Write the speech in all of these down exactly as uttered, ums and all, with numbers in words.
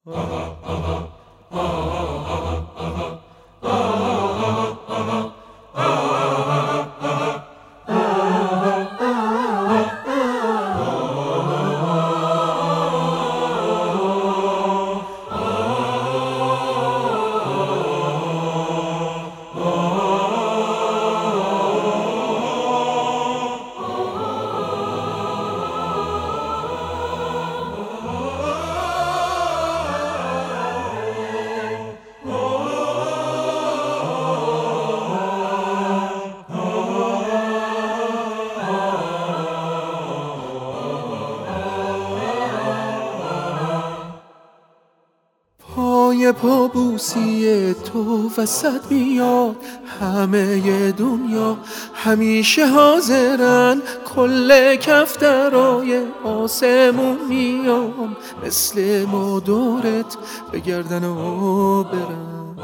پای پا بوسی تو وسط میاد همه دنیا، همیشه حاضرن کل کفترای آسمون میام، مثل ما دورت بگردن و برن.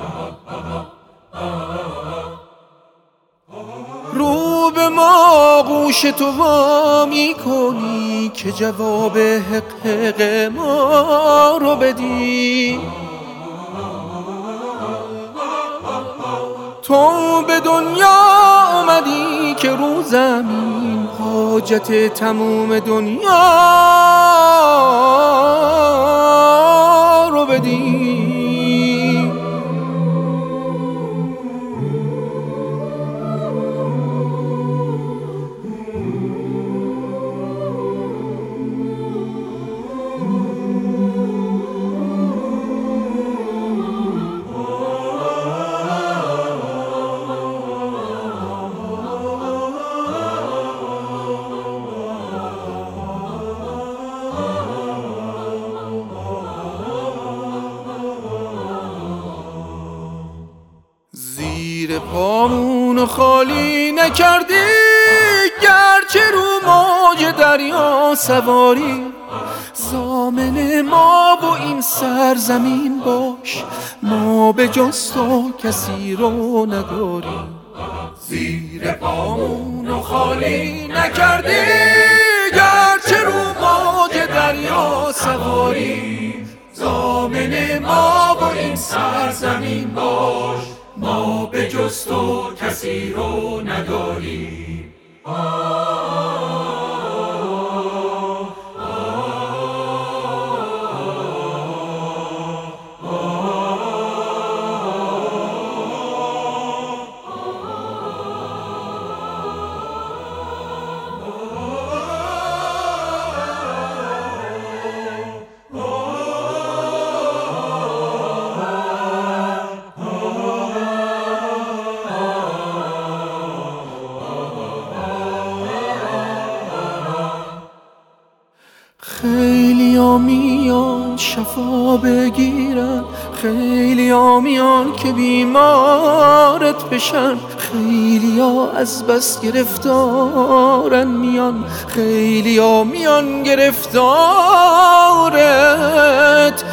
رو به ما گوش تو وا میکنی که جواب حق حق ما رو بدی. تو به دنیا آمدی که رو زمین حاجت تموم دنیا رو بدی. زیر پامونو خالی نکردی، گرچه رو موج دریا سواری. ضامن ما و این سرزمین باش، ما به جز تو کسی رو نداریم. زیر پامونو خالی نکردی، گرچه رو موج دریا سواری. ضامن ما و این سرزمین باش، ما به جز تو کسی رو نداریم. خیلی ها میان شفا بگیرن، خیلی ها میان که بیمارت بشن. خیلی ها از بس گرفتارن میان، خیلی ها میان گرفتارت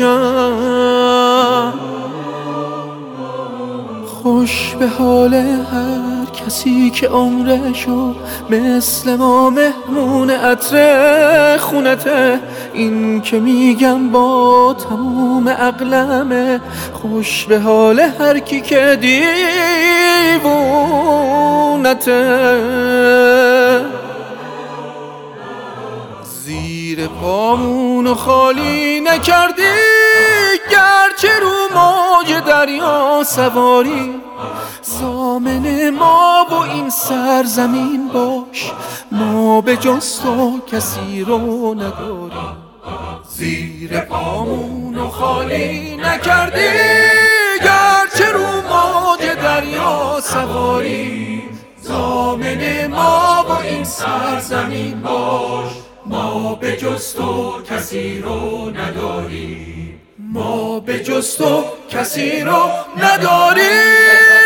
بشن. خوش به حال هر کسی که عمرشو مثل ما مهمون عطر خونته. این که میگم با تموم عقلمه، خوش به حال هر کی که دیوونته. زیر پامونو خالی نکردی، گرچه رو موج دریا سواری. ضامن ما و این سرزمین باش، ما به جز تو کسی رو نداریم. زیر پامونو خالی نکردی، گرچه رو موج دریا سواری. ضامن ما و این سرزمین باش، ما به جز تو کسی رو نداریم. ما به جز تو کسی رو نداریم.